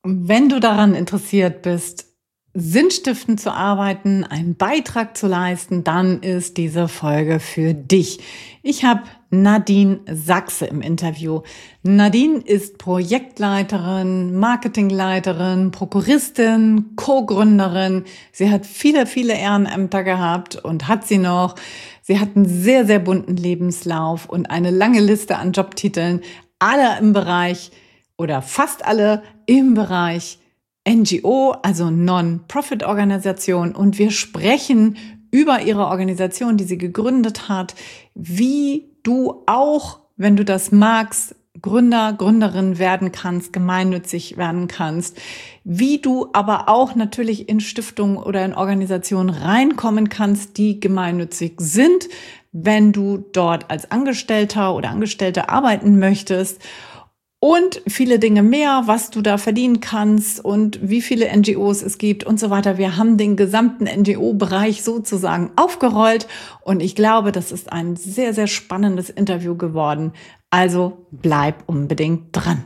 Wenn du daran interessiert bist, sinnstiftend zu arbeiten, einen Beitrag zu leisten, dann ist diese Folge für dich. Ich habe Nadine Sachse im Interview. Nadine ist Projektleiterin, Marketingleiterin, Prokuristin, Co-Gründerin. Sie hat viele, viele Ehrenämter gehabt und hat sie noch. Sie hat einen sehr, sehr bunten Lebenslauf und eine lange Liste an Jobtiteln, alle im Bereich oder fast alle im Bereich NGO, also Non-Profit-Organisation. Und wir sprechen über ihre Organisation, die sie gegründet hat, wie du auch, wenn du das magst, Gründer, Gründerin werden kannst, gemeinnützig werden kannst, wie du aber auch natürlich in Stiftungen oder in Organisationen reinkommen kannst, die gemeinnützig sind, wenn du dort als Angestellter oder Angestellte arbeiten möchtest. Und viele Dinge mehr, was du da verdienen kannst und wie viele NGOs es gibt und so weiter. Wir haben den gesamten NGO-Bereich sozusagen aufgerollt und ich glaube, das ist ein sehr, sehr spannendes Interview geworden. Also bleib unbedingt dran.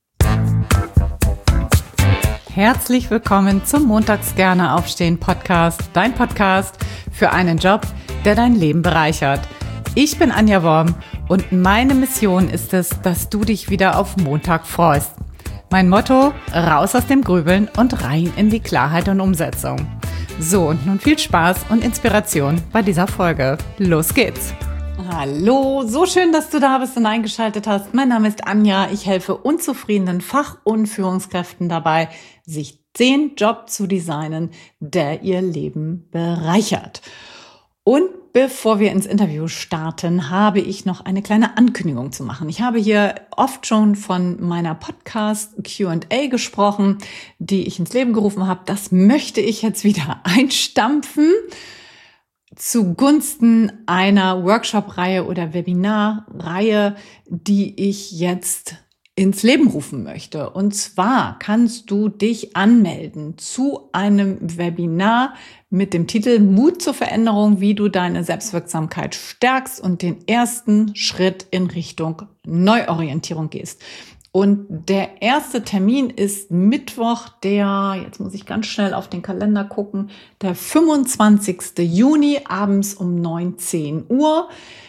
Herzlich willkommen zum Montags gerne aufstehen Podcast, dein Podcast für einen Job, der dein Leben bereichert. Ich bin Anja Worm und meine Mission ist es, dass du dich wieder auf Montag freust. Mein Motto: raus aus dem Grübeln und rein in die Klarheit und Umsetzung. So, und nun viel Spaß und Inspiration bei dieser Folge. Los geht's! Hallo, so schön, dass du da bist und eingeschaltet hast. Mein Name ist Anja. Ich helfe unzufriedenen Fach- und Führungskräften dabei, sich den Job zu designen, der ihr Leben bereichert. Und bevor wir ins Interview starten, habe ich noch eine kleine Ankündigung zu machen. Ich habe hier oft schon von meiner Podcast Q&A gesprochen, die ich ins Leben gerufen habe. Das möchte ich jetzt wieder einstampfen zugunsten einer Workshop-Reihe oder Webinar-Reihe, die ich jetzt ins Leben rufen möchte. Und zwar kannst du dich anmelden zu einem Webinar mit dem Titel Mut zur Veränderung, wie du deine Selbstwirksamkeit stärkst und den ersten Schritt in Richtung Neuorientierung gehst. Und der erste Termin ist Mittwoch, jetzt muss ich ganz schnell auf den Kalender gucken, der 25. Juni abends um 19 Uhr.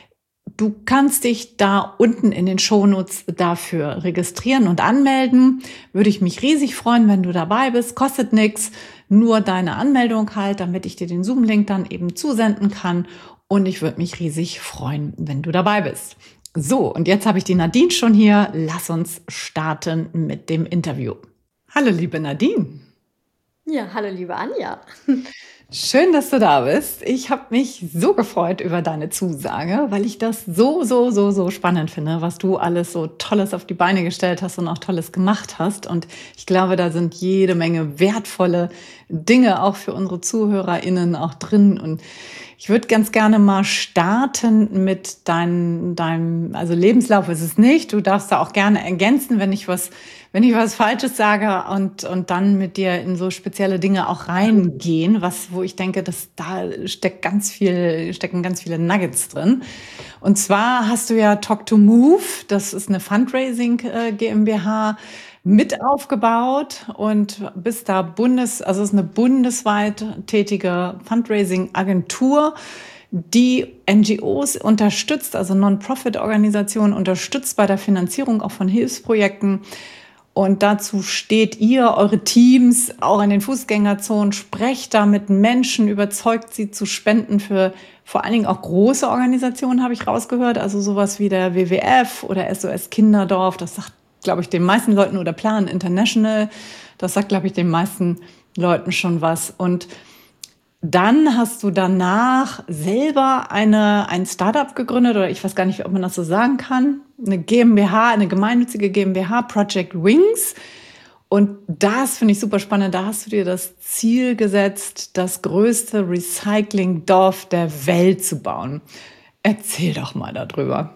Du kannst dich da unten in den Shownotes dafür registrieren und anmelden. Würde ich mich riesig freuen, wenn du dabei bist. Kostet nichts, nur deine Anmeldung halt, damit ich dir den Zoom-Link dann eben zusenden kann. Und ich würde mich riesig freuen, wenn du dabei bist. So, und jetzt habe ich die Nadine schon hier. Lass uns starten mit dem Interview. Hallo, liebe Nadine. Ja, hallo, liebe Anja. Schön, dass du da bist. Ich habe mich so gefreut über deine Zusage, weil ich das so spannend finde, was du alles so Tolles auf die Beine gestellt hast und auch Tolles gemacht hast. Und ich glaube, da sind jede Menge wertvolle Dinge auch für unsere ZuhörerInnen auch drin. Und ich würde ganz gerne mal starten mit deinem Lebenslauf ist es nicht. Du darfst da auch gerne ergänzen, wenn ich was Falsches sage und dann mit dir in so spezielle Dinge auch reingehen, wo ich denke, da stecken ganz viele Nuggets drin. Und zwar hast du ja Talk to Move, das ist eine Fundraising GmbH, mit aufgebaut und bist da es ist eine bundesweit tätige Fundraising-Agentur, die NGOs unterstützt, also Non-Profit-Organisationen unterstützt bei der Finanzierung auch von Hilfsprojekten. Und dazu steht ihr, eure Teams, auch in den Fußgängerzonen, sprecht da mit Menschen, überzeugt sie zu spenden für vor allen Dingen auch große Organisationen, habe ich rausgehört. Also sowas wie der WWF oder SOS Kinderdorf, das sagt, glaube ich, den meisten Leuten, oder Plan International, das sagt, glaube ich, den meisten Leuten schon was. Und dann hast du danach selber ein Startup gegründet, oder ich weiß gar nicht, ob man das so sagen kann, eine GmbH, eine gemeinnützige GmbH, Project Wings. Und das finde ich super spannend. Da hast du dir das Ziel gesetzt, das größte Recyclingdorf der Welt zu bauen. Erzähl doch mal darüber.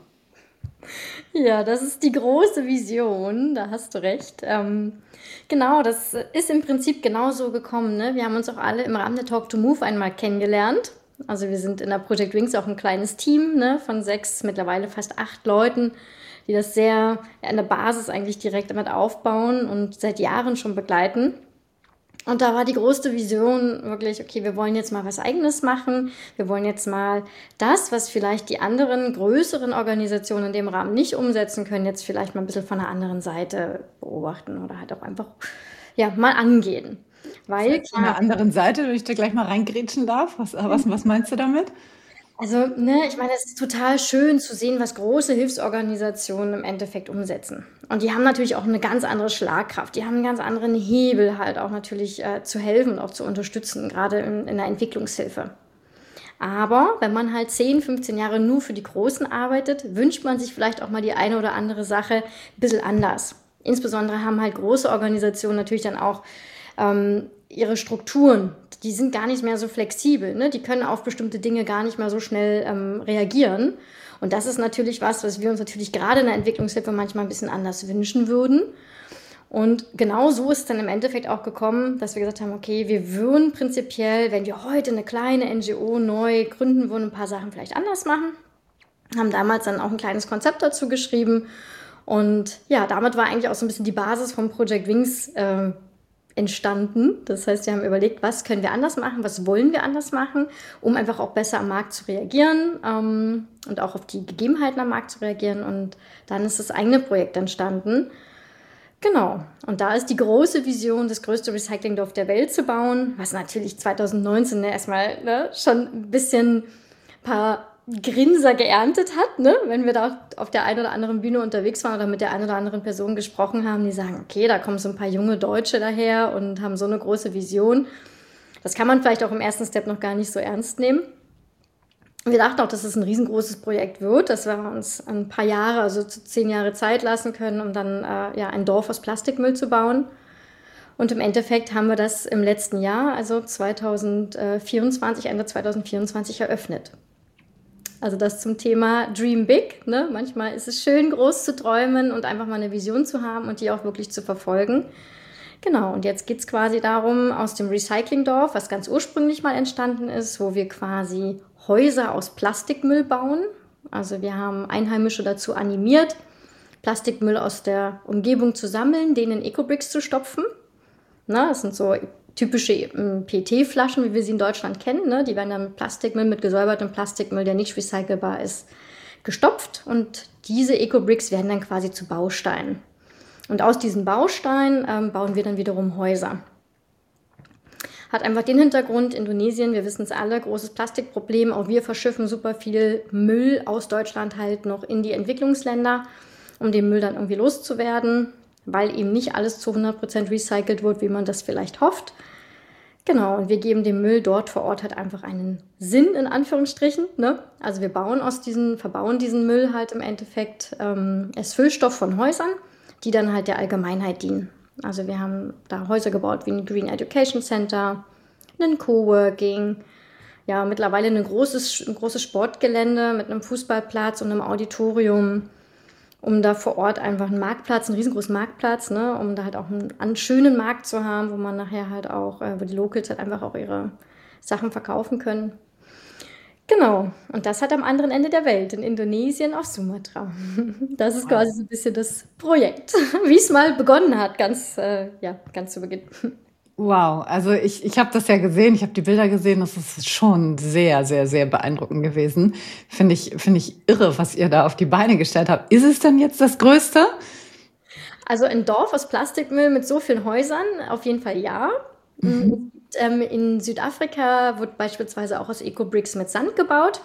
Ja, das ist die große Vision, da hast du recht. Genau, das ist im Prinzip genauso gekommen. Ne? Wir haben uns auch alle im Rahmen der Talk to Move einmal kennengelernt. Also wir sind in der Project Wings auch ein kleines Team, ne, von 6, mittlerweile fast 8 Leuten, die das sehr an der Basis eigentlich direkt damit aufbauen und seit Jahren schon begleiten. Und da war die größte Vision wirklich, okay, wir wollen jetzt mal was Eigenes machen. Wir wollen jetzt mal das, was vielleicht die anderen größeren Organisationen in dem Rahmen nicht umsetzen können, jetzt vielleicht mal ein bisschen von der anderen Seite beobachten oder halt auch einfach, ja, mal angehen. Weil, Von der anderen Seite, wenn ich da gleich mal reingrätschen darf, was meinst du damit? also, ich meine, es ist total schön zu sehen, was große Hilfsorganisationen im Endeffekt umsetzen. Und die haben natürlich auch eine ganz andere Schlagkraft. Die haben einen ganz anderen Hebel halt auch natürlich zu helfen und auch zu unterstützen, gerade in der Entwicklungshilfe. Aber wenn man halt 10, 15 Jahre nur für die Großen arbeitet, wünscht man sich vielleicht auch mal die eine oder andere Sache ein bisschen anders. Insbesondere haben halt große Organisationen natürlich dann auch ihre Strukturen, die sind gar nicht mehr so flexibel. Ne? Die können auf bestimmte Dinge gar nicht mehr so schnell reagieren. Und das ist natürlich was wir uns natürlich gerade in der Entwicklungshilfe manchmal ein bisschen anders wünschen würden. Und genau so ist es dann im Endeffekt auch gekommen, dass wir gesagt haben, okay, wir würden prinzipiell, wenn wir heute eine kleine NGO neu gründen würden, ein paar Sachen vielleicht anders machen. Haben damals dann auch ein kleines Konzept dazu geschrieben. Und ja, damit war eigentlich auch so ein bisschen die Basis von Project Wings entstanden. Das heißt, wir haben überlegt, was können wir anders machen, was wollen wir anders machen, um einfach auch besser am Markt zu reagieren und auch auf die Gegebenheiten am Markt zu reagieren. Und dann ist das eigene Projekt entstanden. Genau. Und da ist die große Vision, das größte Recyclingdorf der Welt zu bauen, was natürlich 2019 erstmal schon ein bisschen ein paar Grinser geerntet hat, ne? Wenn wir da auf der einen oder anderen Bühne unterwegs waren oder mit der einen oder anderen Person gesprochen haben, die sagen, okay, da kommen so ein paar junge Deutsche daher und haben so eine große Vision. Das kann man vielleicht auch im ersten Step noch gar nicht so ernst nehmen. Wir dachten auch, dass es ein riesengroßes Projekt wird, dass wir uns ein paar Jahre, also 10 Jahre Zeit lassen können, um dann ein Dorf aus Plastikmüll zu bauen. Und im Endeffekt haben wir das im letzten Jahr, also 2024, Ende 2024 eröffnet. Also das zum Thema Dream Big. Ne? Manchmal ist es schön, groß zu träumen und einfach mal eine Vision zu haben und die auch wirklich zu verfolgen. Genau, und jetzt geht es quasi darum, aus dem Recyclingdorf, was ganz ursprünglich mal entstanden ist, wo wir quasi Häuser aus Plastikmüll bauen. Also wir haben Einheimische dazu animiert, Plastikmüll aus der Umgebung zu sammeln, den in Ecobricks zu stopfen. Na, das sind so typische PET-Flaschen, wie wir sie in Deutschland kennen. Ne? Die werden dann mit Plastikmüll, mit gesäubertem Plastikmüll, der nicht recycelbar ist, gestopft. Und diese Ecobricks werden dann quasi zu Bausteinen. Und aus diesen Bausteinen bauen wir dann wiederum Häuser. Hat einfach den Hintergrund, Indonesien, wir wissen es alle, großes Plastikproblem. Auch wir verschiffen super viel Müll aus Deutschland halt noch in die Entwicklungsländer, um den Müll dann irgendwie loszuwerden, weil eben nicht alles zu 100% recycelt wird, wie man das vielleicht hofft. Genau, und wir geben dem Müll dort vor Ort halt einfach einen Sinn, in Anführungsstrichen. Ne? Also wir verbauen diesen Müll halt im Endeffekt als Füllstoff von Häusern, die dann halt der Allgemeinheit dienen. Also wir haben da Häuser gebaut wie ein Green Education Center, ein Coworking, ja mittlerweile ein großes Sportgelände mit einem Fußballplatz und einem Auditorium, um da vor Ort einfach einen Marktplatz, einen riesengroßen Marktplatz, ne, um da halt auch einen schönen Markt zu haben, wo man nachher halt auch, wo die Locals halt einfach auch ihre Sachen verkaufen können. Genau, und das hat am anderen Ende der Welt, in Indonesien auf Sumatra. Das ist quasi so ein bisschen das Projekt, wie es mal begonnen hat, ganz zu Beginn. Wow, also ich habe das ja gesehen, ich habe die Bilder gesehen, das ist schon sehr, sehr, sehr beeindruckend gewesen. Find ich irre, was ihr da auf die Beine gestellt habt. Ist es denn jetzt das Größte? Also ein Dorf aus Plastikmüll mit so vielen Häusern, auf jeden Fall ja. In Südafrika wird beispielsweise auch aus Ecobricks mit Sand gebaut.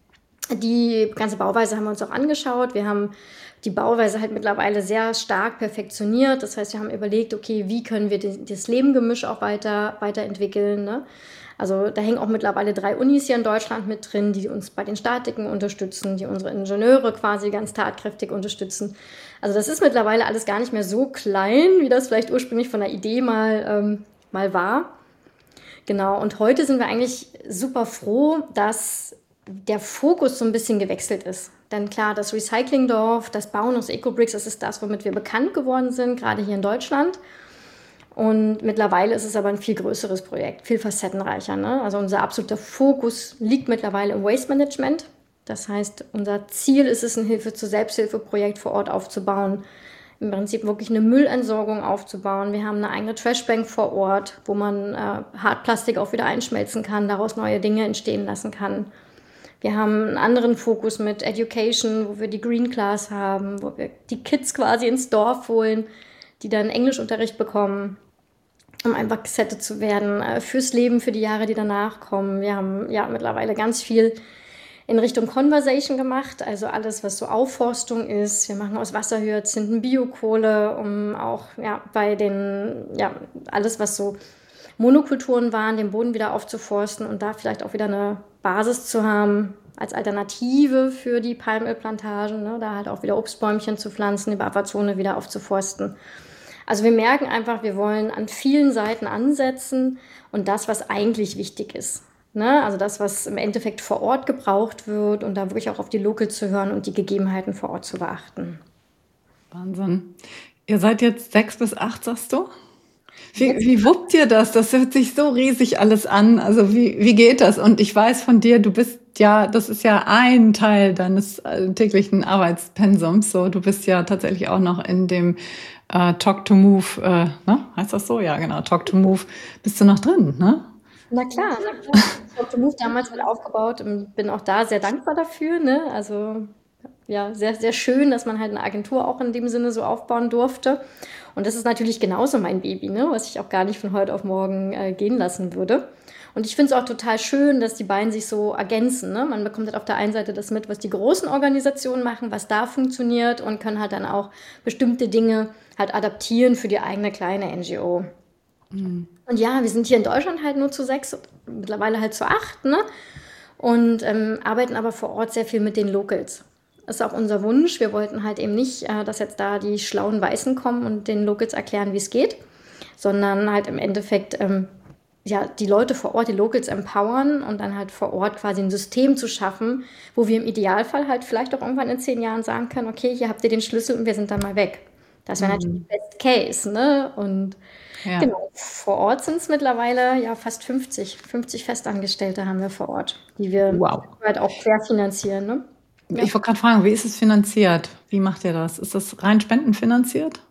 Die ganze Bauweise haben wir uns auch angeschaut. Wir haben die Bauweise halt mittlerweile sehr stark perfektioniert. Das heißt, wir haben überlegt, okay, wie können wir das Lebengemisch auch weiterentwickeln. Ne? Also da hängen auch mittlerweile 3 Unis hier in Deutschland mit drin, die uns bei den Statiken unterstützen, die unsere Ingenieure quasi ganz tatkräftig unterstützen. Also das ist mittlerweile alles gar nicht mehr so klein, wie das vielleicht ursprünglich von der Idee mal war. Genau, und heute sind wir eigentlich super froh, dass der Fokus so ein bisschen gewechselt ist. Denn klar, das Recyclingdorf, das Bauen aus Ecobricks, das ist das, womit wir bekannt geworden sind, gerade hier in Deutschland. Und mittlerweile ist es aber ein viel größeres Projekt, viel facettenreicher. Ne? Also unser absoluter Fokus liegt mittlerweile im Waste Management. Das heißt, unser Ziel ist es, ein Hilfe-zur-Selbsthilfe-Projekt vor Ort aufzubauen, im Prinzip wirklich eine Müllentsorgung aufzubauen. Wir haben eine eigene Trashbank vor Ort, wo man Hartplastik auch wieder einschmelzen kann, daraus neue Dinge entstehen lassen kann. Wir haben einen anderen Fokus mit Education, wo wir die Green Class haben, wo wir die Kids quasi ins Dorf holen, die dann Englischunterricht bekommen, um einfach gesettet zu werden fürs Leben, für die Jahre, die danach kommen. Wir haben ja mittlerweile ganz viel in Richtung Conversation gemacht, also alles, was so Aufforstung ist. Wir machen aus Wasserhyazinthen Biokohle, um auch bei den, alles, was so Monokulturen waren, den Boden wieder aufzuforsten und da vielleicht auch wieder eine Basis zu haben als Alternative für die Palmölplantagen, ne? Da halt auch wieder Obstbäumchen zu pflanzen, die Bufferzone wieder aufzuforsten. Also wir merken einfach, wir wollen an vielen Seiten ansetzen und das, was eigentlich wichtig ist. Ne? Also das, was im Endeffekt vor Ort gebraucht wird und da wirklich auch auf die Locals zu hören und die Gegebenheiten vor Ort zu beachten. Wahnsinn. Ihr seid jetzt 6 bis 8, sagst du? Wie wuppt ihr das? Das hört sich so riesig alles an. Also wie geht das? Und ich weiß von dir, du bist ja, das ist ja ein Teil deines täglichen Arbeitspensums. So, du bist ja tatsächlich auch noch in dem Talk to Move, ne? Heißt das so? Ja, genau. Talk to Move. Bist du noch drin, ne? Na klar, na klar. Talk to Move damals mit aufgebaut und bin auch da sehr dankbar dafür. Ne? Also ja, sehr, sehr schön, dass man halt eine Agentur auch in dem Sinne so aufbauen durfte. Und das ist natürlich genauso mein Baby, ne? Was ich auch gar nicht von heute auf morgen gehen lassen würde. Und ich finde es auch total schön, dass die beiden sich so ergänzen. Ne? Man bekommt halt auf der einen Seite das mit, was die großen Organisationen machen, was da funktioniert und kann halt dann auch bestimmte Dinge halt adaptieren für die eigene kleine NGO. Und ja, wir sind hier in Deutschland halt nur zu 6, mittlerweile halt zu 8, ne? Und arbeiten aber vor Ort sehr viel mit den Locals. Das ist auch unser Wunsch. Wir wollten halt eben nicht, dass jetzt da die schlauen Weißen kommen und den Locals erklären, wie es geht, sondern halt im Endeffekt die Leute vor Ort, die Locals empowern und dann halt vor Ort quasi ein System zu schaffen, wo wir im Idealfall halt vielleicht auch irgendwann in 10 Jahren sagen können, okay, hier habt ihr den Schlüssel und wir sind dann mal weg. Das wäre natürlich Best Case, ne? Und genau, vor Ort sind es mittlerweile fast 50 Festangestellte haben wir vor Ort, die wir halt auch querfinanzieren, ne? Ja. Ich wollte gerade fragen, wie ist es finanziert? Wie macht ihr das? Ist das rein spendenfinanziert?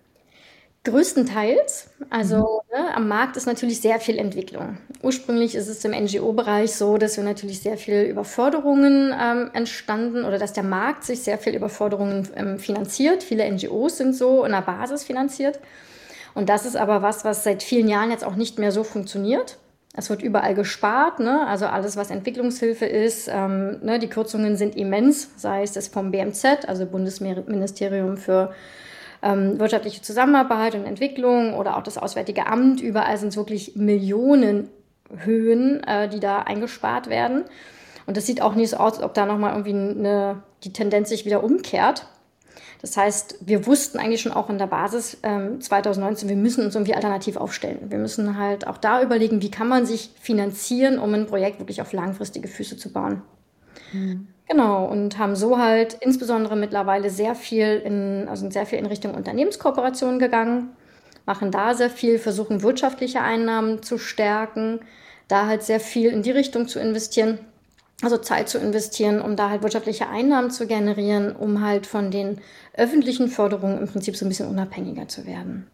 Größtenteils. Also am Markt ist natürlich sehr viel Entwicklung. Ursprünglich ist es im NGO-Bereich so, dass wir natürlich sehr viel über Förderungen entstanden oder dass der Markt sich sehr viel über Förderungen finanziert. Viele NGOs sind so in der Basis finanziert. Und das ist aber was seit vielen Jahren jetzt auch nicht mehr so funktioniert. Es wird überall gespart, ne? Also alles, was Entwicklungshilfe ist, ne? Die Kürzungen sind immens, sei es das vom BMZ, also Bundesministerium für wirtschaftliche Zusammenarbeit und Entwicklung oder auch das Auswärtige Amt. Überall sind es wirklich Millionenhöhen, die da eingespart werden. Und das sieht auch nicht so aus, als ob da nochmal irgendwie die Tendenz sich wieder umkehrt. Das heißt, wir wussten eigentlich schon auch in der Basis 2019, wir müssen uns irgendwie alternativ aufstellen. Wir müssen halt auch da überlegen, wie kann man sich finanzieren, um ein Projekt wirklich auf langfristige Füße zu bauen. Genau, und haben so halt insbesondere mittlerweile sehr viel in Richtung Unternehmenskooperation gegangen, machen da sehr viel, versuchen wirtschaftliche Einnahmen zu stärken, da halt sehr viel in die Richtung zu investieren. Also Zeit zu investieren, um da halt wirtschaftliche Einnahmen zu generieren, um halt von den öffentlichen Förderungen im Prinzip so ein bisschen unabhängiger zu werden.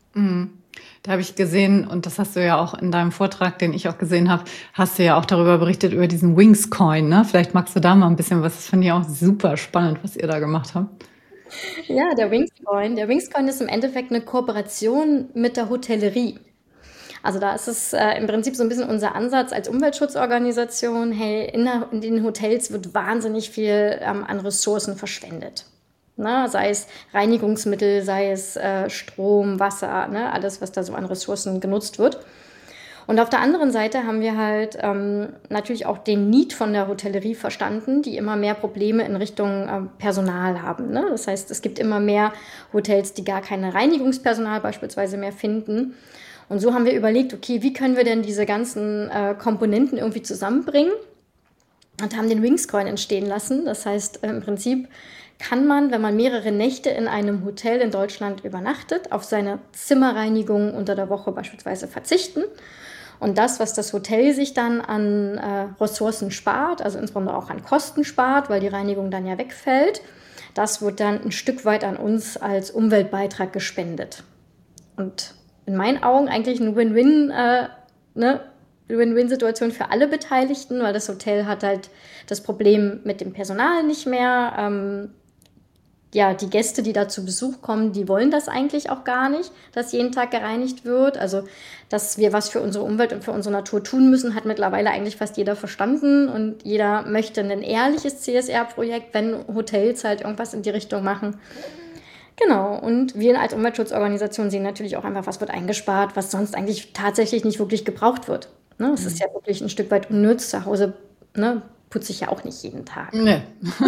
Da habe ich gesehen, und das hast du ja auch in deinem Vortrag, den ich auch gesehen habe, hast du ja auch darüber berichtet, über diesen Wings-Coin, ne? Vielleicht magst du da mal ein bisschen was, das finde ich auch super spannend, was ihr da gemacht habt. Ja, der Wings-Coin. Der Wings-Coin ist im Endeffekt eine Kooperation mit der Hotellerie. Also da ist es im Prinzip so ein bisschen unser Ansatz als Umweltschutzorganisation. Hey, in den Hotels wird wahnsinnig viel an Ressourcen verschwendet. Ne? Sei es Reinigungsmittel, sei es Strom, Wasser, ne? Alles, was da so an Ressourcen genutzt wird. Und auf der anderen Seite haben wir halt natürlich auch den Need von der Hotellerie verstanden, die immer mehr Probleme in Richtung Personal haben. Ne? Das heißt, es gibt immer mehr Hotels, die gar keine Reinigungspersonal beispielsweise mehr finden. Und so haben wir überlegt, okay, wie können wir denn diese ganzen Komponenten irgendwie zusammenbringen und haben den Wings-Coin entstehen lassen. Das heißt, im Prinzip kann man, wenn man mehrere Nächte in einem Hotel in Deutschland übernachtet, auf seine Zimmerreinigung unter der Woche beispielsweise verzichten Und das, was das Hotel sich dann an Ressourcen spart, also insbesondere auch an Kosten spart, weil die Reinigung dann ja wegfällt, das wird dann ein Stück weit an uns als Umweltbeitrag gespendet. Und in meinen Augen eigentlich ein Win-Win-Situation für alle Beteiligten, weil das Hotel hat halt das Problem mit dem Personal nicht mehr. Die Gäste, die da zu Besuch kommen, die wollen das eigentlich auch gar nicht, dass jeden Tag gereinigt wird. Also, dass wir was für unsere Umwelt und für unsere Natur tun müssen, hat mittlerweile eigentlich fast jeder verstanden. Und jeder möchte ein ehrliches CSR-Projekt, wenn Hotels halt irgendwas in die Richtung machen. Genau, und wir als Umweltschutzorganisation sehen natürlich auch einfach, was wird eingespart, was sonst eigentlich tatsächlich nicht wirklich gebraucht wird. Ne? Es ist ja wirklich ein Stück weit unnütz. Zu Hause, ne, putze ich ja auch nicht jeden Tag. Nee.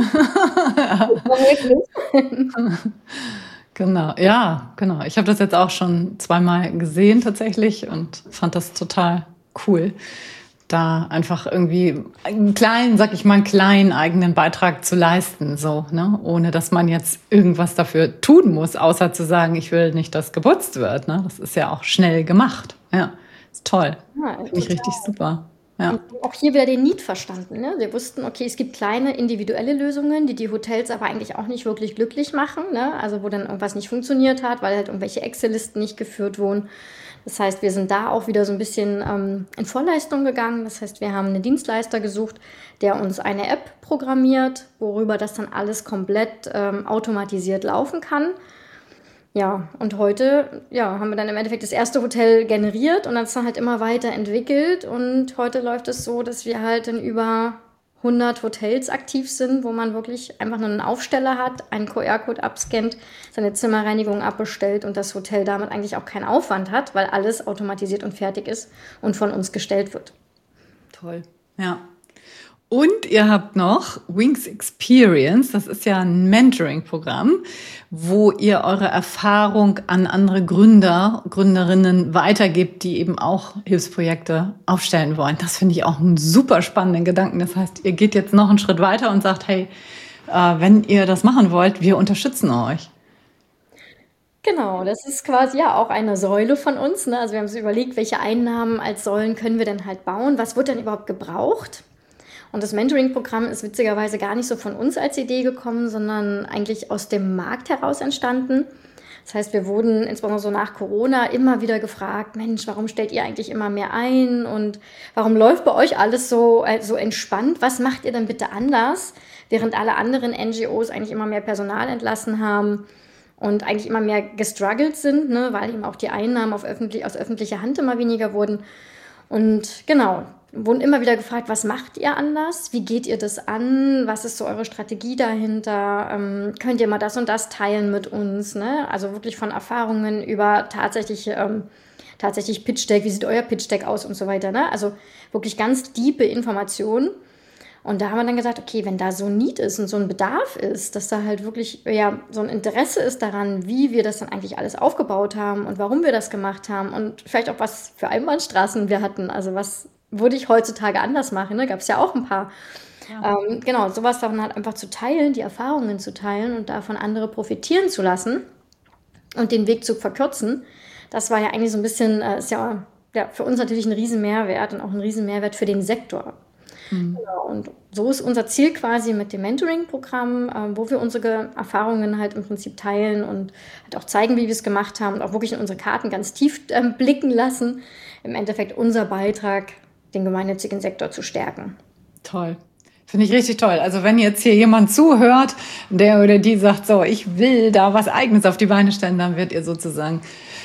Genau, ja, genau. Ich habe das jetzt auch schon zweimal gesehen tatsächlich und fand das total cool, da einfach irgendwie einen kleinen eigenen Beitrag zu leisten, so, ne? Ohne dass man jetzt irgendwas dafür tun muss, außer zu sagen, ich will nicht, dass geputzt wird, ne? Das ist ja auch schnell gemacht. Ja, ist toll. Ja, Finde ich richtig super. Ja. Und auch hier wieder den Need verstanden. Ne? Wir wussten, okay, es gibt kleine individuelle Lösungen, die Hotels aber eigentlich auch nicht wirklich glücklich machen. Ne? Also wo dann irgendwas nicht funktioniert hat, weil halt irgendwelche Excel-Listen nicht geführt wurden. Das heißt, wir sind da auch wieder so ein bisschen in Vorleistung gegangen. Das heißt, wir haben einen Dienstleister gesucht, der uns eine App programmiert, worüber das dann alles komplett automatisiert laufen kann. Ja, und heute haben wir dann im Endeffekt das erste Hotel generiert und das dann halt immer weiterentwickelt. Und heute läuft es so, dass wir halt in über 100 Hotels aktiv sind, wo man wirklich einfach nur einen Aufsteller hat, einen QR-Code abscannt, seine Zimmerreinigung abbestellt und das Hotel damit eigentlich auch keinen Aufwand hat, weil alles automatisiert und fertig ist und von uns gestellt wird. Toll, ja. Und ihr habt noch Wings Experience, das ist ja ein Mentoring-Programm, wo ihr eure Erfahrung an andere Gründerinnen weitergibt, die eben auch Hilfsprojekte aufstellen wollen. Das finde ich auch einen super spannenden Gedanken. Das heißt, ihr geht jetzt noch einen Schritt weiter und sagt, hey, wenn ihr das machen wollt, wir unterstützen euch. Genau, das ist quasi ja auch eine Säule von uns. Ne? Also wir haben uns überlegt, welche Einnahmen als Säulen können wir denn halt bauen? Was wird denn überhaupt gebraucht? Und das Mentoring-Programm ist witzigerweise gar nicht so von uns als Idee gekommen, sondern eigentlich aus dem Markt heraus entstanden. Das heißt, wir wurden insbesondere so nach Corona immer wieder gefragt, Mensch, warum stellt ihr eigentlich immer mehr ein und warum läuft bei euch alles so entspannt? Was macht ihr denn bitte anders, während alle anderen NGOs eigentlich immer mehr Personal entlassen haben und eigentlich immer mehr gestruggelt sind, ne, weil eben auch die Einnahmen aus öffentlicher Hand immer weniger wurden. Und genau, wurden immer wieder gefragt, was macht ihr anders? Wie geht ihr das an? Was ist so eure Strategie dahinter? Könnt ihr mal das und das teilen mit uns? Ne? Also wirklich von Erfahrungen über tatsächlich Pitch Deck, wie sieht euer Pitch Deck aus und so weiter. Ne? Also wirklich ganz tiefe Informationen. Und da haben wir dann gesagt, okay, wenn da so ein Need ist und so ein Bedarf ist, dass da halt wirklich so ein Interesse ist daran, wie wir das dann eigentlich alles aufgebaut haben und warum wir das gemacht haben und vielleicht auch was für Einbahnstraßen wir hatten. Also was würde ich heutzutage anders machen? Ne? Gab es ja auch ein paar. Ja. Genau, sowas davon halt einfach zu teilen, die Erfahrungen zu teilen und davon andere profitieren zu lassen und den Weg zu verkürzen. Das war ja eigentlich so ein bisschen, ist ja für uns natürlich ein Riesenmehrwert und auch ein Riesenmehrwert für den Sektor. Genau, und so ist unser Ziel quasi mit dem Mentoring-Programm, wo wir unsere Erfahrungen halt im Prinzip teilen und halt auch zeigen, wie wir es gemacht haben und auch wirklich in unsere Karten ganz tief blicken lassen. Im Endeffekt unser Beitrag, den gemeinnützigen Sektor zu stärken. Toll. Finde ich richtig toll. Also wenn jetzt hier jemand zuhört, der oder die sagt, so, ich will da was Eigenes auf die Beine stellen, dann wird ihr sozusagen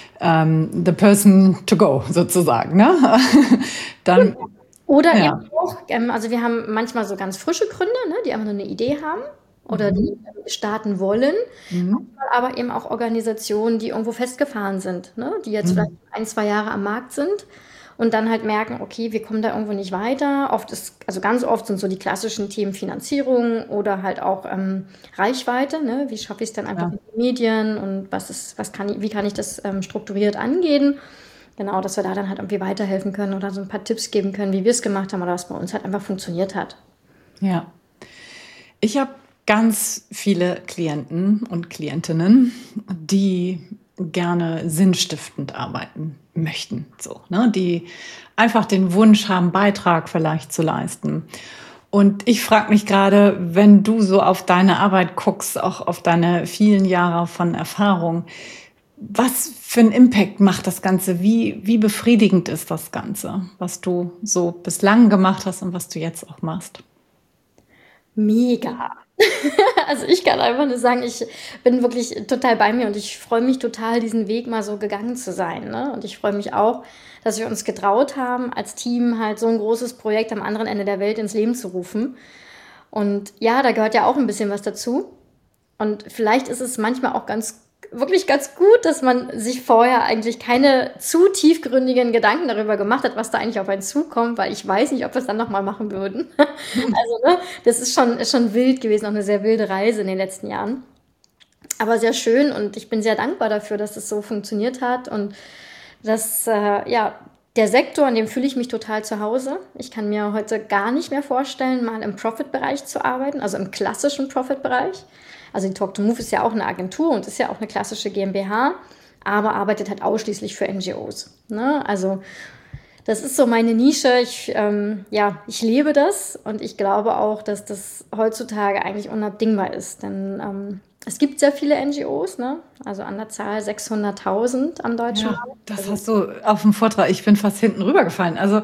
the person to go, sozusagen. Ne? Dann... Oder eben auch, also wir haben manchmal so ganz frische Gründer, ne, die einfach nur eine Idee haben oder die starten wollen, aber eben auch Organisationen, die irgendwo festgefahren sind, ne, die jetzt vielleicht 1-2 Jahre am Markt sind und dann halt merken, okay, wir kommen da irgendwo nicht weiter. Ganz oft sind so die klassischen Themen Finanzierung oder halt auch Reichweite, ne, wie schaffe ich es dann einfach mit den Medien und wie kann ich das strukturiert angehen? Genau, dass wir da dann halt irgendwie weiterhelfen können oder so ein paar Tipps geben können, wie wir es gemacht haben oder was bei uns halt einfach funktioniert hat. Ja. Ich habe ganz viele Klienten und Klientinnen, die gerne sinnstiftend arbeiten möchten, so, ne? Die einfach den Wunsch haben, Beitrag vielleicht zu leisten. Und ich frage mich gerade, wenn du so auf deine Arbeit guckst, auch auf deine vielen Jahre von Erfahrung, was für einen Impact macht das Ganze? Wie befriedigend ist das Ganze, was du so bislang gemacht hast und was du jetzt auch machst? Mega. Also ich kann einfach nur sagen, ich bin wirklich total bei mir und ich freue mich total, diesen Weg mal so gegangen zu sein. Ne? Und ich freue mich auch, dass wir uns getraut haben, als Team halt so ein großes Projekt am anderen Ende der Welt ins Leben zu rufen. Und ja, da gehört ja auch ein bisschen was dazu. Und vielleicht ist es manchmal auch wirklich ganz gut, dass man sich vorher eigentlich keine zu tiefgründigen Gedanken darüber gemacht hat, was da eigentlich auf einen zukommt, weil ich weiß nicht, ob wir es dann nochmal machen würden. Also, ne, das ist schon wild gewesen, auch eine sehr wilde Reise in den letzten Jahren. Aber sehr schön und ich bin sehr dankbar dafür, dass es so funktioniert hat und dass, ja, der Sektor, in dem fühle ich mich total zu Hause. Ich kann mir heute gar nicht mehr vorstellen, mal im Profit-Bereich zu arbeiten, also im klassischen Profit-Bereich. Also die Talk2Move ist ja auch eine Agentur und ist ja auch eine klassische GmbH, aber arbeitet halt ausschließlich für NGOs. Ne? Also das ist so meine Nische. Ja, ich lebe das und ich glaube auch, dass das heutzutage eigentlich unabdingbar ist. Denn es gibt sehr viele NGOs, ne? Also an der Zahl 600.000 am deutschen Ja, Markt. das Also hast du auf dem Vortrag, ich bin fast hinten rübergefallen. Also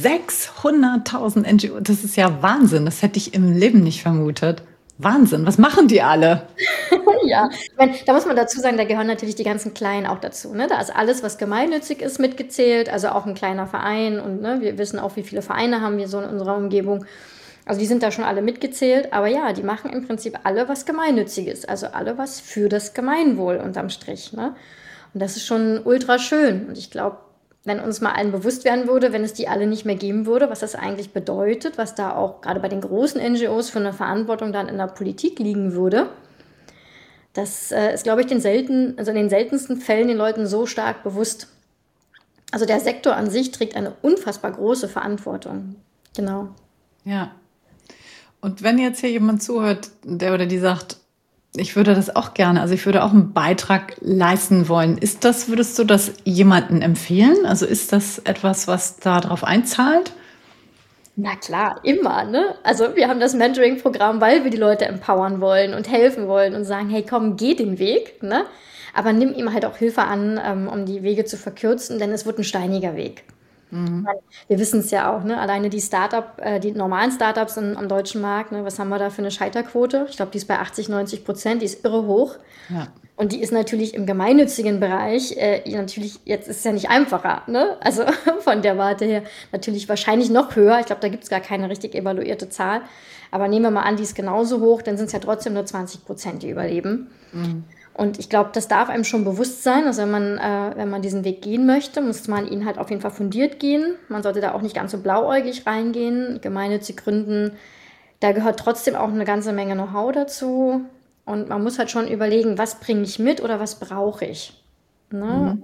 600.000 NGO, das ist ja Wahnsinn. Das hätte ich im Leben nicht vermutet. Wahnsinn, was machen die alle? ja, ich meine, da muss man dazu sagen, da gehören natürlich die ganzen Kleinen auch dazu. Ne? Da ist alles, was gemeinnützig ist, mitgezählt. Also auch ein kleiner Verein. Und ne, wir wissen auch, wie viele Vereine haben wir so in unserer Umgebung. Also die sind da schon alle mitgezählt. Aber ja, die machen im Prinzip alle was Gemeinnütziges. Also alle was für das Gemeinwohl unterm Strich. Ne? Und das ist schon ultra schön. Und ich glaube, wenn uns mal allen bewusst werden würde, wenn es die alle nicht mehr geben würde, was das eigentlich bedeutet, was da auch gerade bei den großen NGOs für eine Verantwortung dann in der Politik liegen würde, das ist, glaube ich, also in den seltensten Fällen den Leuten so stark bewusst. Also der Sektor an sich trägt eine unfassbar große Verantwortung. Genau. Ja. Und wenn jetzt hier jemand zuhört, der oder die sagt, ich würde das auch gerne, also ich würde auch einen Beitrag leisten wollen. Würdest du das jemandem empfehlen? Also ist das etwas, was da drauf einzahlt? Na klar, immer, ne? Also wir haben das Mentoring-Programm, weil wir die Leute empowern wollen und helfen wollen und sagen, hey, komm, geh den Weg, ne? Aber nimm ihm halt auch Hilfe an, um die Wege zu verkürzen, denn es wird ein steiniger Weg. Wir wissen es ja auch, ne? Alleine die normalen Startups am deutschen Markt, ne? Was haben wir da für eine Scheiterquote? Ich glaube, die ist bei 80-90%, die ist irre hoch. Ja. Und die ist natürlich im gemeinnützigen Bereich, natürlich, jetzt ist es ja nicht einfacher, ne? Also von der Warte her natürlich wahrscheinlich noch höher. Ich glaube, da gibt es gar keine richtig evaluierte Zahl. Aber nehmen wir mal an, die ist genauso hoch, dann sind es ja trotzdem nur 20%, die überleben. Und ich glaube, das darf einem schon bewusst sein. Also wenn man diesen Weg gehen möchte, muss man ihn halt auf jeden Fall fundiert gehen. Man sollte da auch nicht ganz so blauäugig reingehen. Gemeinnützig gründen, da gehört trotzdem auch eine ganze Menge Know-how dazu. Und man muss halt schon überlegen, was bringe ich mit oder was brauche ich. Ne?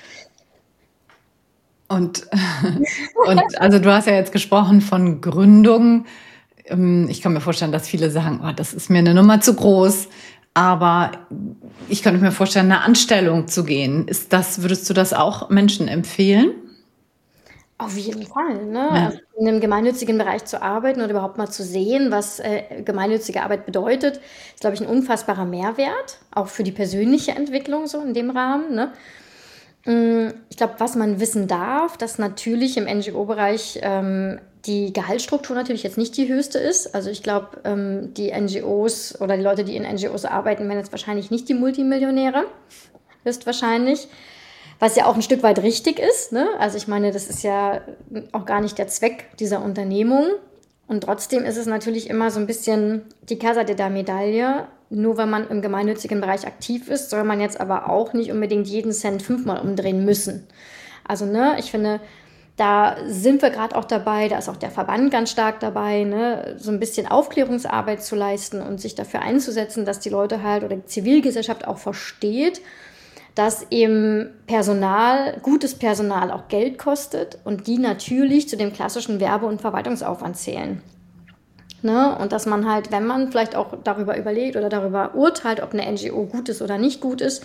Und, und also du hast ja jetzt gesprochen von Gründung. Ich kann mir vorstellen, dass viele sagen, oh, das ist mir eine Nummer zu groß. Aber ich könnte mir vorstellen, eine Anstellung zu gehen. Würdest du das auch Menschen empfehlen? Auf jeden Fall. Ne? Ja. Also in einem gemeinnützigen Bereich zu arbeiten oder überhaupt mal zu sehen, was gemeinnützige Arbeit bedeutet, ist, glaube ich, ein unfassbarer Mehrwert, auch für die persönliche Entwicklung so in dem Rahmen. Ne? Ich glaube, was man wissen darf, dass natürlich im NGO-Bereich die Gehaltsstruktur natürlich jetzt nicht die höchste ist. Also ich glaube, die NGOs oder die Leute, die in NGOs arbeiten, werden jetzt wahrscheinlich nicht die Multimillionäre, höchstwahrscheinlich. Was ja auch ein Stück weit richtig ist. Ne? Also ich meine, das ist ja auch gar nicht der Zweck dieser Unternehmung. Und trotzdem ist es natürlich immer so ein bisschen die Casa de la Medaille. Nur wenn man im gemeinnützigen Bereich aktiv ist, soll man jetzt aber auch nicht unbedingt jeden Cent 5-mal umdrehen müssen. Also ne, ich finde, da sind wir gerade auch dabei, da ist auch der Verband ganz stark dabei, ne, so ein bisschen Aufklärungsarbeit zu leisten und sich dafür einzusetzen, dass die Leute halt oder die Zivilgesellschaft auch versteht, dass eben gutes Personal auch Geld kostet und die natürlich zu dem klassischen Werbe- und Verwaltungsaufwand zählen. Ne? Und dass man halt, wenn man vielleicht auch darüber überlegt oder darüber urteilt, ob eine NGO gut ist oder nicht gut ist,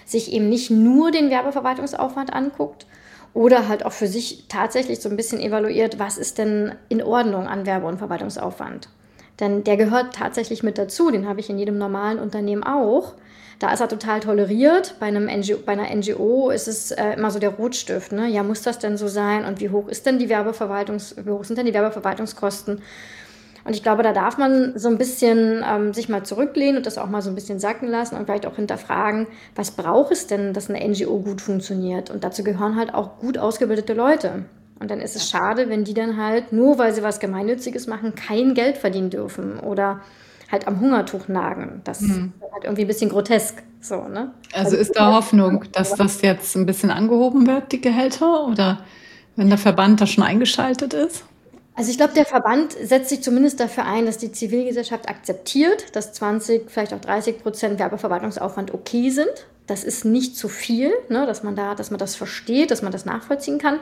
sich eben nicht nur den Werbeverwaltungsaufwand anguckt oder halt auch für sich tatsächlich so ein bisschen evaluiert, was ist denn in Ordnung an Werbe- und Verwaltungsaufwand. Denn der gehört tatsächlich mit dazu, den habe ich in jedem normalen Unternehmen auch. Da ist er total toleriert. Bei einer NGO ist es immer so der Rotstift. Ne? Ja, muss das denn so sein? Und wie hoch sind denn die Werbeverwaltungskosten? Und ich glaube, da darf man so ein bisschen sich mal zurücklehnen und das auch mal so ein bisschen sacken lassen und vielleicht auch hinterfragen, was braucht es denn, dass eine NGO gut funktioniert? Und dazu gehören halt auch gut ausgebildete Leute. Und dann ist es schade, wenn die dann halt, nur weil sie was Gemeinnütziges machen, kein Geld verdienen dürfen oder halt am Hungertuch nagen. Das ist halt irgendwie ein bisschen grotesk. So, ne? Also ist da Hoffnung, dass das jetzt ein bisschen angehoben wird, die Gehälter? Oder wenn der Verband da schon eingeschaltet ist? Also ich glaube, der Verband setzt sich zumindest dafür ein, dass die Zivilgesellschaft akzeptiert, dass 20, vielleicht auch 30% Werbeverwaltungsaufwand okay sind. Das ist nicht zu viel, ne, dass man das versteht, dass man das nachvollziehen kann.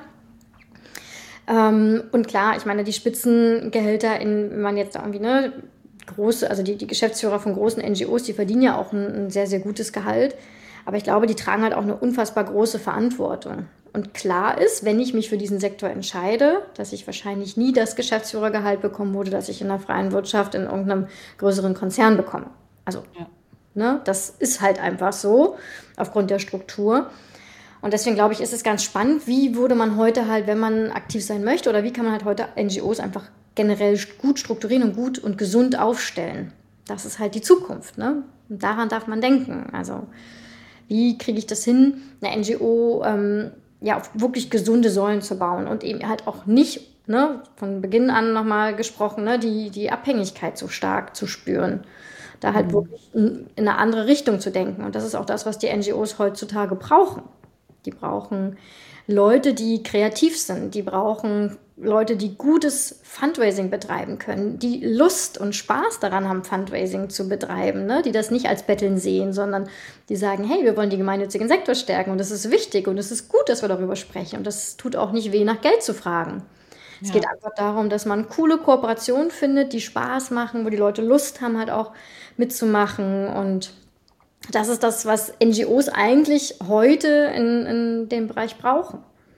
Und klar, ich meine, die Spitzengehälter, wenn man jetzt da irgendwie, ne, also die Geschäftsführer von großen NGOs, die verdienen ja auch ein sehr, sehr gutes Gehalt. Aber ich glaube, die tragen halt auch eine unfassbar große Verantwortung. Und klar ist, wenn ich mich für diesen Sektor entscheide, dass ich wahrscheinlich nie das Geschäftsführergehalt bekommen würde, das ich in der freien Wirtschaft in irgendeinem größeren Konzern bekomme. Also, ne, das ist halt einfach so, aufgrund der Struktur. Und deswegen glaube ich, ist es ganz spannend, wie würde man heute halt, wenn man aktiv sein möchte, oder wie kann man halt heute NGOs einfach generell gut strukturieren und gut und gesund aufstellen. Das ist halt die Zukunft, ne? Und daran darf man denken. Also, wie kriege ich das hin, eine NGO auf wirklich gesunde Säulen zu bauen und eben halt auch nicht, ne, von Beginn an nochmal gesprochen, ne, die Abhängigkeit so stark zu spüren. Da halt wirklich in eine andere Richtung zu denken. Und das ist auch das, was die NGOs heutzutage brauchen. Die brauchen Leute, die kreativ sind. Die brauchen Leute, die gutes Fundraising betreiben können, die Lust und Spaß daran haben, Fundraising zu betreiben, ne? Die das nicht als Betteln sehen, sondern die sagen, hey, wir wollen den gemeinnützigen Sektor stärken und das ist wichtig und es ist gut, dass wir darüber sprechen und das tut auch nicht weh, nach Geld zu fragen. Es geht einfach darum, dass man coole Kooperationen findet, die Spaß machen, wo die Leute Lust haben, halt auch mitzumachen. Und das ist das, was NGOs eigentlich heute in dem Bereich brauchen.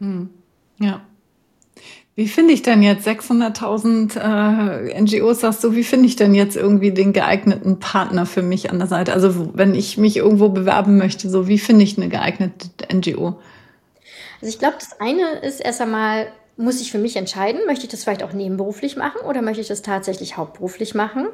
Ja. Wie finde ich denn jetzt 600.000 NGOs, sagst du, wie finde ich denn jetzt irgendwie den geeigneten Partner für mich an der Seite? Also wenn ich mich irgendwo bewerben möchte, so wie finde ich eine geeignete NGO? Also ich glaube, das eine ist erst einmal, muss ich für mich entscheiden, möchte ich das vielleicht auch nebenberuflich machen oder möchte ich das tatsächlich hauptberuflich machen?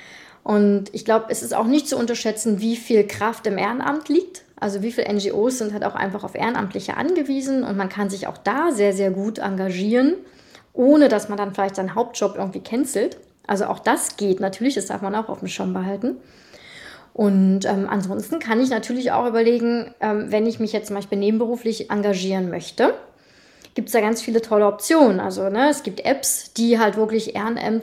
Und ich glaube, es ist auch nicht zu unterschätzen, wie viel Kraft im Ehrenamt liegt. Also wie viele NGOs sind halt auch einfach auf Ehrenamtliche angewiesen und man kann sich auch da sehr, sehr gut engagieren, ohne dass man dann vielleicht seinen Hauptjob irgendwie cancelt. Also auch das geht natürlich, das darf man auch auf dem Schirm behalten. Und ansonsten kann ich natürlich auch überlegen, wenn ich mich jetzt zum Beispiel nebenberuflich engagieren möchte, gibt es da ganz viele tolle Optionen. Also ne, es gibt Apps, die halt wirklich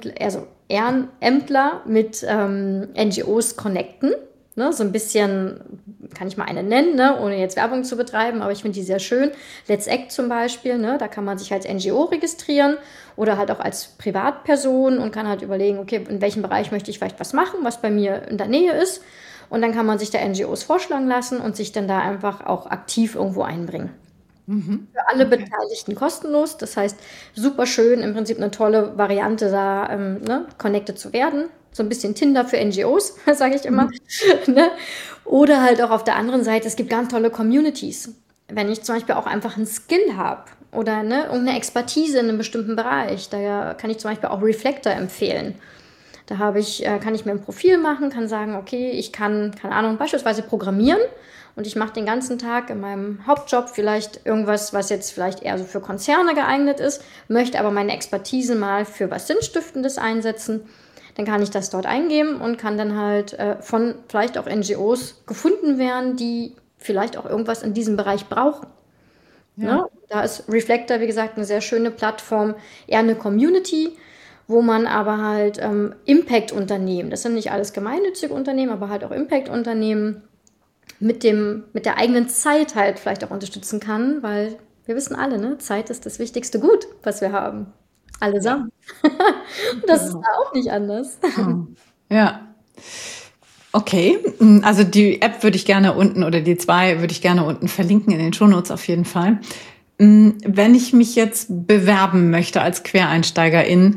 Ehrenämtler mit NGOs connecten. Ne, so ein bisschen, kann ich mal eine nennen, ne, ohne jetzt Werbung zu betreiben, aber ich finde die sehr schön. Let's Act zum Beispiel, ne, da kann man sich als NGO registrieren oder halt auch als Privatperson und kann halt überlegen, okay, in welchem Bereich möchte ich vielleicht was machen, was bei mir in der Nähe ist. Und dann kann man sich da NGOs vorschlagen lassen und sich dann da einfach auch aktiv irgendwo einbringen. Für alle Beteiligten kostenlos. Das heißt, super schön, im Prinzip eine tolle Variante, da ne, connected zu werden. So ein bisschen Tinder für NGOs, sage ich immer. Ne? Oder halt auch auf der anderen Seite, es gibt ganz tolle Communities. Wenn ich zum Beispiel auch einfach einen Skill habe oder ne, irgendeine Expertise in einem bestimmten Bereich, da kann ich zum Beispiel auch Reflector empfehlen. Da kann ich mir ein Profil machen, kann sagen, okay, ich kann, keine Ahnung, beispielsweise programmieren und ich mache den ganzen Tag in meinem Hauptjob vielleicht irgendwas, was jetzt vielleicht eher so für Konzerne geeignet ist, möchte aber meine Expertise mal für was Sinnstiftendes einsetzen. Dann kann ich das dort eingeben und kann dann halt von vielleicht auch NGOs gefunden werden, die vielleicht auch irgendwas in diesem Bereich brauchen. Ne? Da ist Reflector, wie gesagt, eine sehr schöne Plattform, eher eine Community, wo man aber halt Impact-Unternehmen, das sind nicht alles gemeinnützige Unternehmen, aber halt auch Impact-Unternehmen mit der eigenen Zeit halt vielleicht auch unterstützen kann, weil wir wissen alle, ne, Zeit ist das wichtigste Gut, was wir haben. Allesamt. Und das ist da auch nicht anders. Ja. Okay, also die App würde ich gerne unten oder die zwei würde ich gerne unten verlinken in den Shownotes auf jeden Fall. Wenn ich mich jetzt bewerben möchte als Quereinsteigerin,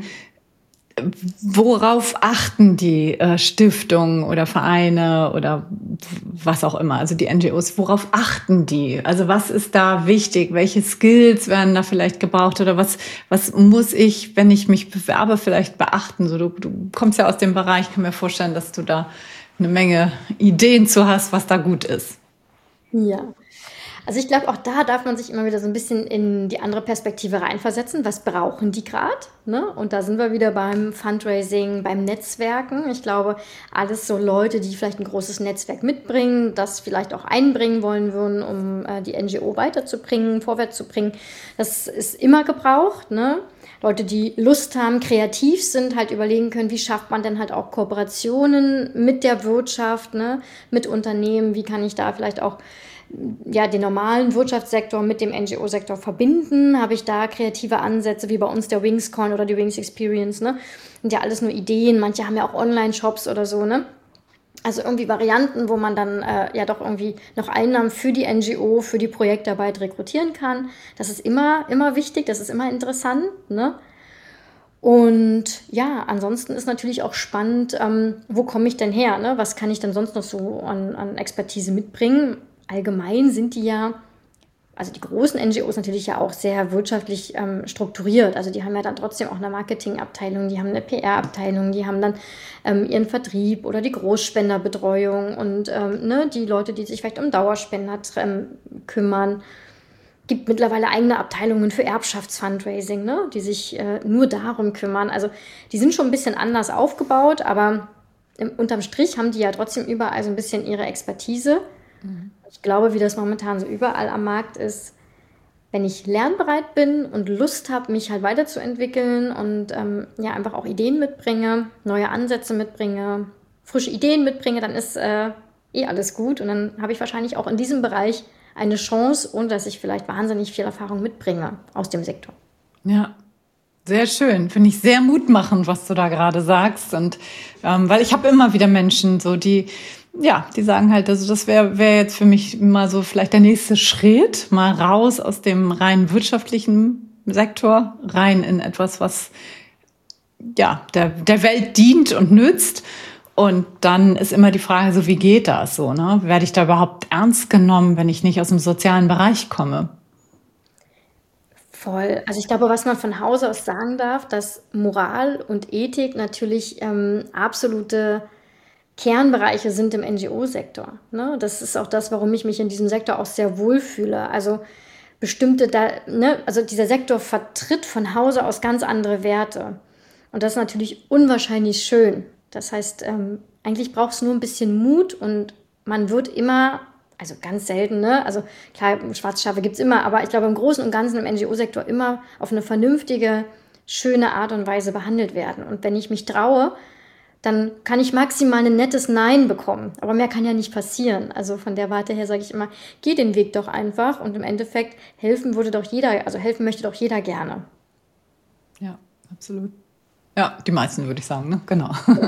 worauf achten die Stiftungen oder Vereine oder was auch immer, also die NGOs, worauf achten die? Also was ist da wichtig? Welche Skills werden da vielleicht gebraucht oder was muss ich, wenn ich mich bewerbe, vielleicht beachten? So, du kommst ja aus dem Bereich, kann mir vorstellen, dass du da eine Menge Ideen zu hast, was da gut ist. Ja. Also ich glaube, auch da darf man sich immer wieder so ein bisschen in die andere Perspektive reinversetzen. Was brauchen die gerade? Ne? Und da sind wir wieder beim Fundraising, beim Netzwerken. Ich glaube, alles so Leute, die vielleicht ein großes Netzwerk mitbringen, das vielleicht auch einbringen wollen würden, um die NGO weiterzubringen, vorwärts zu bringen. Das ist immer gebraucht. Ne? Leute, die Lust haben, kreativ sind, halt überlegen können, wie schafft man denn halt auch Kooperationen mit der Wirtschaft, ne? Mit Unternehmen, wie kann ich da vielleicht auch ja, den normalen Wirtschaftssektor mit dem NGO-Sektor verbinden? Habe ich da kreative Ansätze, wie bei uns der WingsCon oder die Wings Experience, ne? Sind ja alles nur Ideen, manche haben ja auch Online-Shops oder so, ne? Also irgendwie Varianten, wo man dann ja doch irgendwie noch Einnahmen für die NGO, für die Projektarbeit rekrutieren kann. Das ist immer wichtig, das ist immer interessant, ne? Und ja, ansonsten ist natürlich auch spannend, wo komme ich denn her? Ne? Was kann ich denn sonst noch so an Expertise mitbringen? Allgemein sind die ja, also die großen NGOs natürlich ja auch sehr wirtschaftlich strukturiert. Also die haben ja dann trotzdem auch eine Marketingabteilung, die haben eine PR-Abteilung, die haben dann ihren Vertrieb oder die Großspenderbetreuung und ne, die Leute, die sich vielleicht um Dauerspender kümmern. Gibt mittlerweile eigene Abteilungen für Erbschaftsfundraising, ne, die sich nur darum kümmern. Also die sind schon ein bisschen anders aufgebaut, aber unterm Strich haben die ja trotzdem überall so ein bisschen ihre Expertise. Ich glaube, wie das momentan so überall am Markt ist, wenn ich lernbereit bin und Lust habe, mich halt weiterzuentwickeln und ja, einfach auch Ideen mitbringe, neue Ansätze mitbringe, frische Ideen mitbringe, dann ist alles gut. Und dann habe ich wahrscheinlich auch in diesem Bereich eine Chance, ohne dass ich vielleicht wahnsinnig viel Erfahrung mitbringe aus dem Sektor. Ja, sehr schön. Finde ich sehr mutmachend, was du da gerade sagst. Und weil ich habe immer wieder Menschen, so die, ja, die sagen halt, also das wär jetzt für mich mal so vielleicht der nächste Schritt, mal raus aus dem rein wirtschaftlichen Sektor, rein in etwas, was ja der Welt dient und nützt. Und dann ist immer die Frage, so wie geht das so, ne? Werde ich da überhaupt ernst genommen, wenn ich nicht aus dem sozialen Bereich komme? Voll. Also ich glaube, was man von Hause aus sagen darf, dass Moral und Ethik natürlich absolute Kernbereiche sind im NGO-Sektor. Ne? Das ist auch das, warum ich mich in diesem Sektor auch sehr wohlfühle. Also also dieser Sektor vertritt von Hause aus ganz andere Werte. Und das ist natürlich unwahrscheinlich schön. Das heißt, eigentlich braucht es nur ein bisschen Mut und man wird immer, also ganz selten, ne? Also klar, Schwarzschafe gibt es immer, aber ich glaube im Großen und Ganzen im NGO-Sektor immer auf eine vernünftige, schöne Art und Weise behandelt werden. Und wenn ich mich traue, dann kann ich maximal ein nettes Nein bekommen. Aber mehr kann ja nicht passieren. Also von der Warte her sage ich immer, geh den Weg doch einfach. Und im Endeffekt helfen möchte doch jeder gerne. Ja, absolut. Ja, die meisten würde ich sagen, ne? Genau.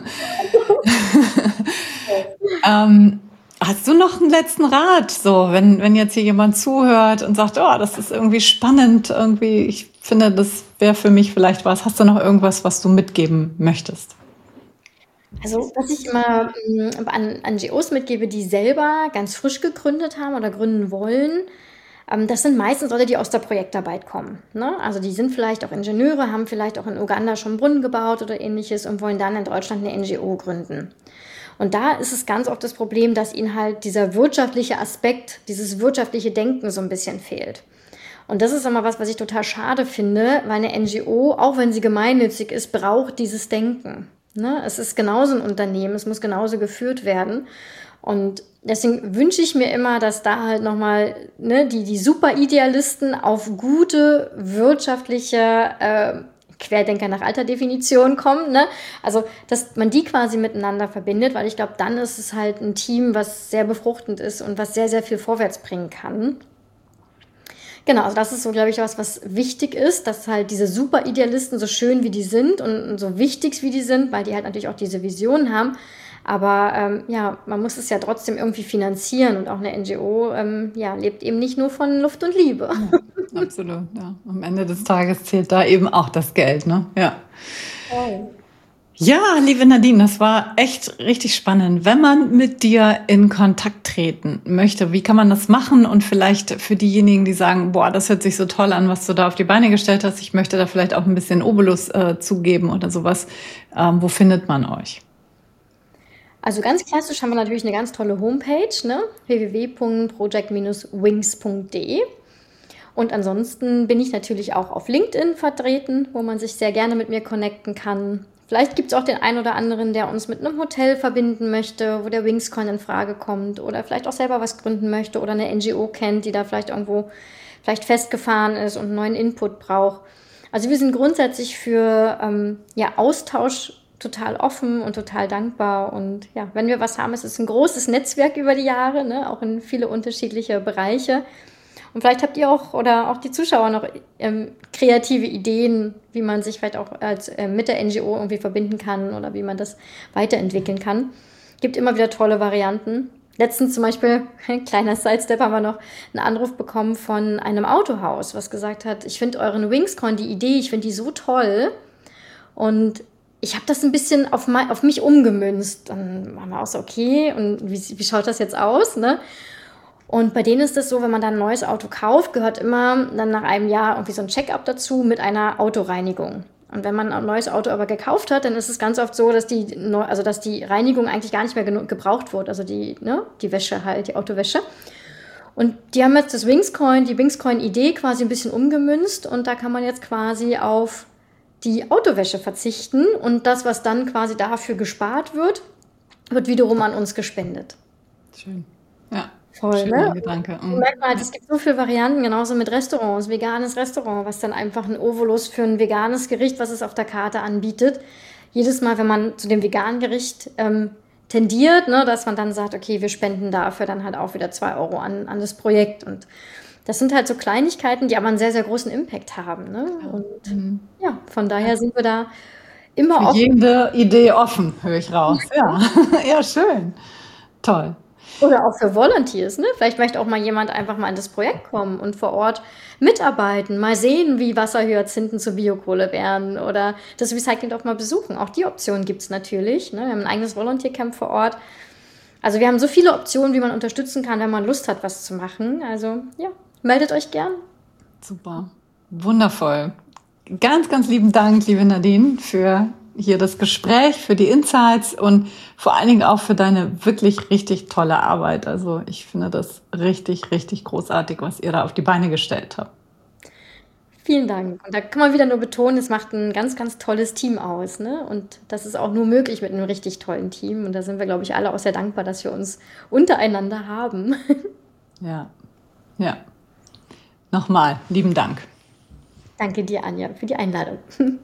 Hast du noch einen letzten Rat? So, wenn jetzt hier jemand zuhört und sagt, oh, das ist irgendwie spannend, irgendwie, ich finde, das wäre für mich vielleicht was. Hast du noch irgendwas, was du mitgeben möchtest? Also was ich immer an NGOs mitgebe, die selber ganz frisch gegründet haben oder gründen wollen, das sind meistens Leute, die aus der Projektarbeit kommen. Ne? Also die sind vielleicht auch Ingenieure, haben vielleicht auch in Uganda schon einen Brunnen gebaut oder ähnliches und wollen dann in Deutschland eine NGO gründen. Und da ist es ganz oft das Problem, dass ihnen halt dieser wirtschaftliche Aspekt, dieses wirtschaftliche Denken so ein bisschen fehlt. Und das ist immer was ich total schade finde, weil eine NGO, auch wenn sie gemeinnützig ist, braucht dieses Denken. Ne? Es ist genauso ein Unternehmen, es muss genauso geführt werden. Und deswegen wünsche ich mir immer, dass da halt nochmal die Super-Idealisten auf gute wirtschaftliche Querdenker nach alter Definition kommen. Ne? Also, dass man die quasi miteinander verbindet, weil ich glaube, dann ist es halt ein Team, was sehr befruchtend ist und was sehr, sehr viel vorwärts bringen kann. Genau, also das ist so, glaube ich, was wichtig ist, dass halt diese Super-Idealisten, so schön wie die sind und so wichtig wie die sind, weil die halt natürlich auch diese Vision haben, Aber ja, man muss es ja trotzdem irgendwie finanzieren und auch eine NGO lebt eben nicht nur von Luft und Liebe. Ja, absolut, ja. Am Ende des Tages zählt da eben auch das Geld, ne? Ja. Oh. Ja, liebe Nadine, das war echt richtig spannend. Wenn man mit dir in Kontakt treten möchte, wie kann man das machen? Und vielleicht für diejenigen, die sagen, boah, das hört sich so toll an, was du da auf die Beine gestellt hast, ich möchte da vielleicht auch ein bisschen Obolus zugeben oder sowas. Wo findet man euch? Also ganz klassisch haben wir natürlich eine ganz tolle Homepage, ne? www.project-wings.de. Und ansonsten bin ich natürlich auch auf LinkedIn vertreten, wo man sich sehr gerne mit mir connecten kann. Vielleicht gibt es auch den einen oder anderen, der uns mit einem Hotel verbinden möchte, wo der Wingscoin in Frage kommt oder vielleicht auch selber was gründen möchte oder eine NGO kennt, die da vielleicht irgendwo festgefahren ist und einen neuen Input braucht. Also wir sind grundsätzlich für Austausch total offen und total dankbar. Und ja, wenn wir was haben, es ist ein großes Netzwerk über die Jahre, ne, auch in viele unterschiedliche Bereiche. Und vielleicht habt ihr auch oder auch die Zuschauer noch kreative Ideen, wie man sich vielleicht auch mit der NGO irgendwie verbinden kann oder wie man das weiterentwickeln kann. Gibt immer wieder tolle Varianten. Letztens zum Beispiel, ein kleiner Sidestep, haben wir noch einen Anruf bekommen von einem Autohaus, was gesagt hat, ich finde euren Wingscoin, die Idee, ich finde die so toll. Und ich habe das ein bisschen auf mich umgemünzt. Dann waren wir auch so, okay, und wie schaut das jetzt aus, ne? Und bei denen ist es so, wenn man dann ein neues Auto kauft, gehört immer dann nach einem Jahr irgendwie so ein Check-up dazu mit einer Autoreinigung. Und wenn man ein neues Auto aber gekauft hat, dann ist es ganz oft so, dass die Reinigung eigentlich gar nicht mehr gebraucht wird. Also die Wäsche halt, die Autowäsche. Und die haben jetzt die Wingscoin-Idee quasi ein bisschen umgemünzt. Und da kann man jetzt quasi auf die Autowäsche verzichten. Und das, was dann quasi dafür gespart wird, wird wiederum an uns gespendet. Schön, ja. Voll, schöner ne? Gedanke. Merkt man, es gibt so viele Varianten, genauso mit Restaurants, veganes Restaurant, was dann einfach ein Ovolus für ein veganes Gericht, was es auf der Karte anbietet. Jedes Mal, wenn man zu dem veganen Gericht tendiert, ne, dass man dann sagt, okay, wir spenden dafür dann halt auch wieder 2 Euro an das Projekt. Und das sind halt so Kleinigkeiten, die aber einen sehr, sehr großen Impact haben. Ne? Und ja, von daher sind wir da immer für offen. jede Idee offen, höre ich raus. Ja, ja, schön. Toll. Oder auch für Volunteers, ne? Vielleicht möchte auch mal jemand einfach mal in das Projekt kommen und vor Ort mitarbeiten, mal sehen, wie Wasserhyazinthen zur Biokohle werden oder das Recycling doch mal besuchen. Auch die Option gibt es natürlich. Ne? Wir haben ein eigenes Volunteer-Camp vor Ort. Also wir haben so viele Optionen, wie man unterstützen kann, wenn man Lust hat, was zu machen. Also ja, meldet euch gern. Super, wundervoll. Ganz, ganz lieben Dank, liebe Nadine, für hier das Gespräch, für die Insights und vor allen Dingen auch für deine wirklich richtig tolle Arbeit. Also ich finde das richtig, richtig großartig, was ihr da auf die Beine gestellt habt. Vielen Dank. Und da kann man wieder nur betonen, es macht ein ganz, ganz tolles Team aus. Ne? Und das ist auch nur möglich mit einem richtig tollen Team. Und da sind wir, glaube ich, alle auch sehr dankbar, dass wir uns untereinander haben. Ja, ja. Nochmal, lieben Dank. Danke dir, Anja, für die Einladung.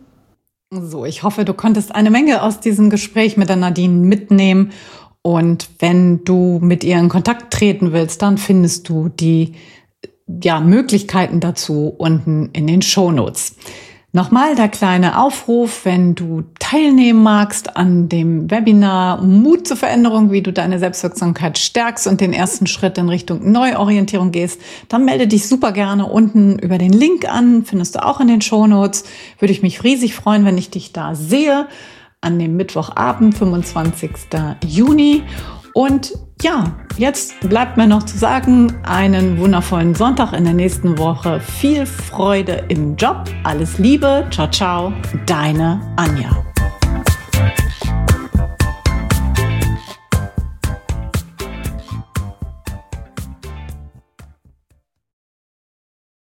So, ich hoffe, du konntest eine Menge aus diesem Gespräch mit der Nadine mitnehmen. Und wenn du mit ihr in Kontakt treten willst, dann findest du die Möglichkeiten dazu unten in den Shownotes. Nochmal der kleine Aufruf, wenn du teilnehmen magst an dem Webinar Mut zur Veränderung, wie du deine Selbstwirksamkeit stärkst und den ersten Schritt in Richtung Neuorientierung gehst, dann melde dich super gerne unten über den Link an, findest du auch in den Shownotes. Würde ich mich riesig freuen, wenn ich dich da sehe, an dem Mittwochabend, 25. Juni. Und ja, jetzt bleibt mir noch zu sagen, einen wundervollen Sonntag in der nächsten Woche. Viel Freude im Job. Alles Liebe. Ciao, ciao. Deine Anja.